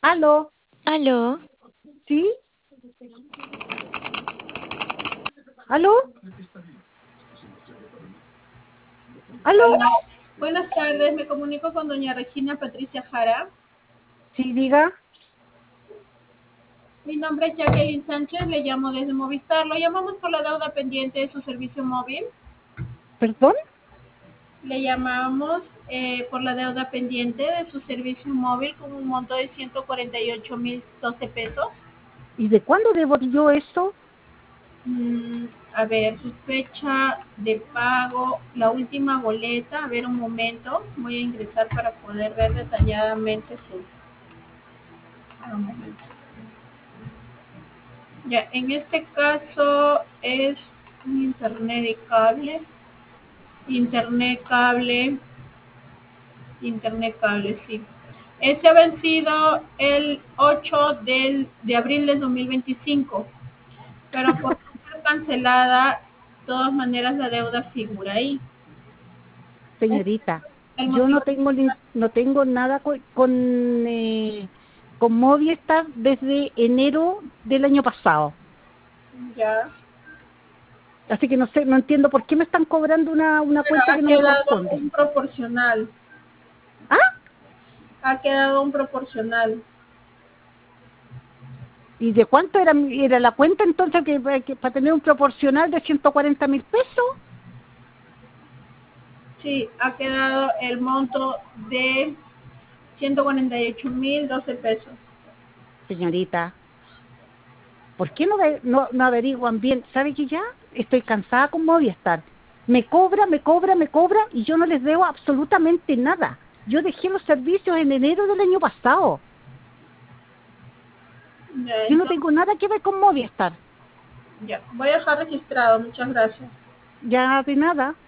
¿Aló? Aló, ¿Sí? ¿Aló? ¿Aló? Aló, buenas tardes, me comunico con doña Regina Patricia Jara. Sí, diga. Mi nombre es Jacqueline Sánchez, le llamo desde Movistar. Lo llamamos por la deuda pendiente de su servicio móvil. ¿Perdón? Le llamamos por la deuda pendiente de su servicio móvil con un monto de 148.012 pesos. ¿Y de cuándo debo yo eso? A ver, su fecha de pago, la última boleta. A ver, un momento. Voy a ingresar para poder ver detalladamente su... un momento. Ya, en este caso es un internet de cable, internet cable, internet cable, sí. Ese ha vencido el 8 de abril del 2025, pero por no ser cancelada, de todas maneras la deuda figura ahí. Ese Señorita, es el yo motivo. no tengo nada con Movistar desde enero del año pasado. Ya, Así que no sé, no entiendo por qué me están cobrando una pero cuenta ha que no me quedado corresponde. un proporcional, ¿Ah? ha quedado un proporcional. ¿Y de cuánto era la cuenta entonces que para tener un proporcional de 140.000 pesos? Sí, ha quedado el monto de 148.012 pesos. Señorita, ¿por qué no averiguan bien? ¿Sabe que ya estoy cansada con Movistar? Me cobra y yo no les debo absolutamente nada. Yo dejé los servicios en enero del año pasado. Ya, Yo no entonces, tengo nada que ver con Movistar. ya, voy a dejar registrado. Muchas gracias. Ya de nada.